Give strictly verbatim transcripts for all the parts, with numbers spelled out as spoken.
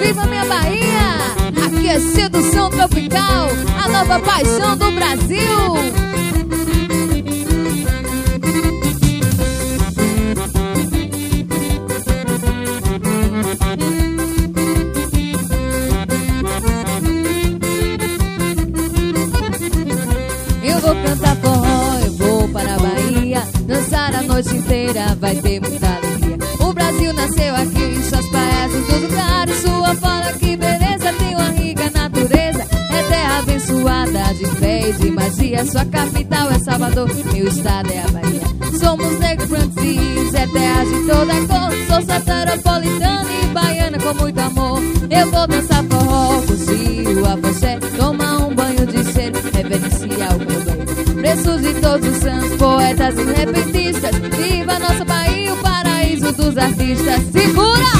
viva minha Bahia! Aqui é sedução tropical, a nova paixão do Brasil. Eu vou cantar forró, eu vou para a Bahia, dançar a noite inteira, vai ter muita alegria. O Brasil nasceu aqui, suas praias em todo lugar, sua fala, que beleza, tem uma rica natureza. É terra abençoada de fé e de magia, sua capital é Salvador, meu estado é a Bahia. Somos negros franceses, é terra de toda cor, sou soteropolitana e baiana com muito amor. Eu vou dançar forró, cozinho, afoxé, tomar um banho de cheiro, reverenciar o meu bem. Preços de todos os santos, poetas e repentistas, viva nossa Bahia, o paraíso dos artistas. Segura!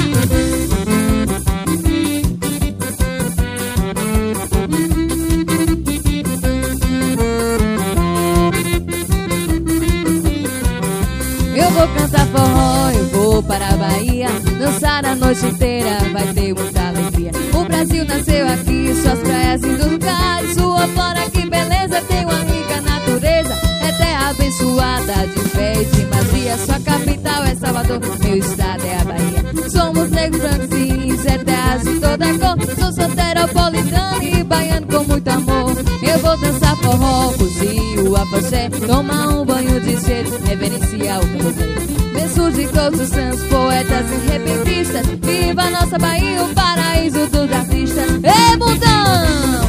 Eu vou cantar forró, eu vou para a Bahia, dançar a noite inteira, vai ter muita alegria. O Brasil nasceu aqui, suas praias em todo lugar, sua flora, que beleza, tem uma rica natureza. É terra abençoada de fé e de magia, sua capital é Salvador, meu estado é a Bahia. Somos negros franceses, é terra de toda cor, sou soteropolitano e baiano com muito amor. Eu vou dançar forró, cozinho, afoxé, tomar um banho de cheiro, reverenciar o meu bem. Versos de todos os santos, poetas e repentistas, viva nossa Bahia, o paraíso dos artistas. Ei, bundão!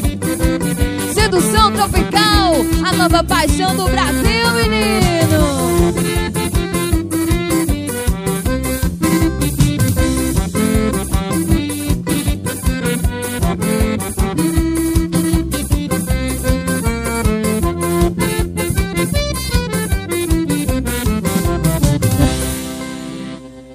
Sedução tropical, a nova paixão do Brasil, menino!